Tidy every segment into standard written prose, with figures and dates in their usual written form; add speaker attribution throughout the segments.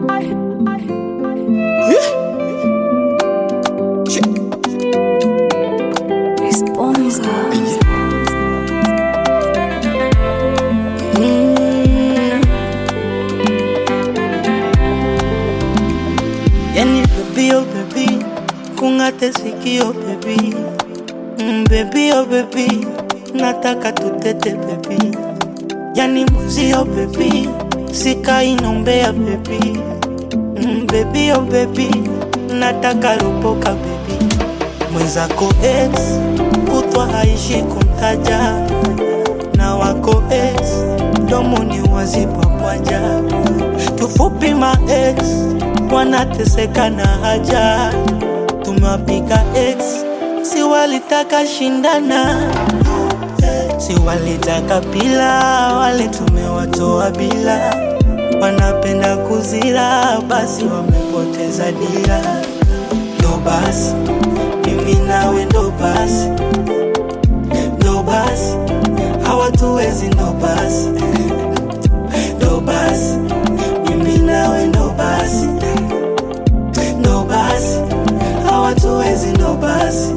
Speaker 1: Yani baby oh baby, kungate sikio baby. Baby oh baby, nataka tutete baby. Yani muzi oh baby, sika inombea baby. Baby oh baby, nataka ropoka baby. Mwenzako ex, kutwa haishi kumtaja. Na wako ex, domoni wazipa pwaja. Tufupi ma ex, wanateseka na haja. Tumewapika ex, si walitaka shindana. Si walitaka pila, wale tumewatoa bila. Wanapenda kuzira, basi wamepoteza dira. Ndo basi, mimi nawe ndo basi. Ndo basi, hawatuwezi ndo basi. Ndo basi, mimi nawe ndo basi. Ndo basi, hawatuwezi ndo basi.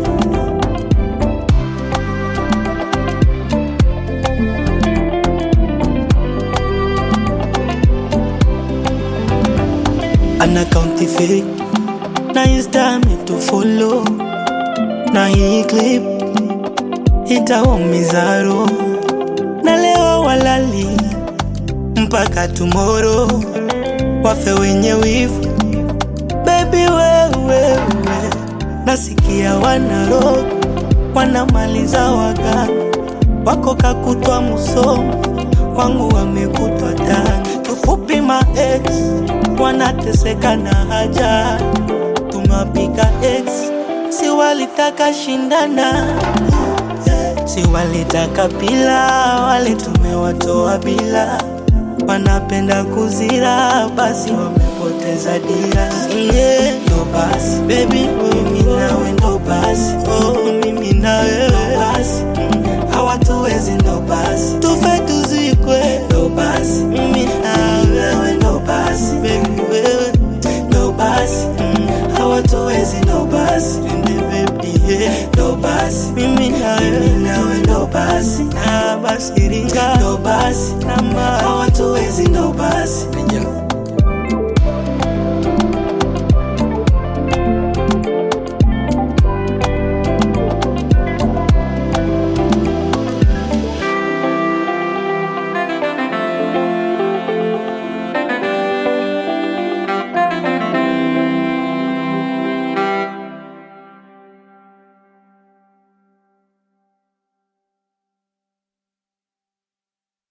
Speaker 1: An account fake, na Insta me to follow. Na hii clip itawaumiza roho. Na leo walali mpaka tomorrow, wafe wenye wivu. Baby wewe, nasikia wanaro, wanamaliza waganga. Wako kakutwa musomo, wangu wamekutwa tani. Tufupi ma ex, wanateseka na haja. Tumewapika ex, si walitaka shindana. Si walitaka pila, wale tumewatoa bila. Wanapenda kuzira, basi wamepoteza dira. Ndo basi, baby, mimi nawe ndo basi. Oh, mimi nawe ndo basi. Hawatuwezi ndo basi. Tufe tuzikwe ndo basi. Mimi nawe ndo basi. Baby wewe ndo basi. Hawatuwezi ndo basi. Baby ndo basi. Mimi nawe ndo basi. Na basi ringa ndo basi. Hawatuwezi ndo basi.